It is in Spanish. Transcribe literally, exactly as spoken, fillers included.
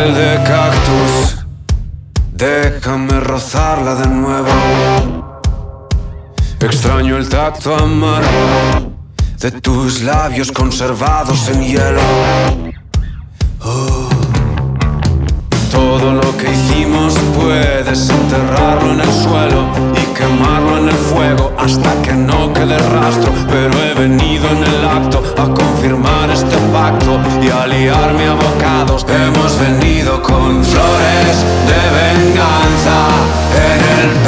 piel de cactus, déjame rozarla de nuevo. Extraño el tacto amargo de tus labios conservados en hielo. Oh. Todo lo que hicimos puedes enterrarlo en el suelo y quemarlo en el fuego hasta que no quede rastro. Pero he venido en el acto a confirmar este pacto y a liarme a bocados. Hemos venido con flores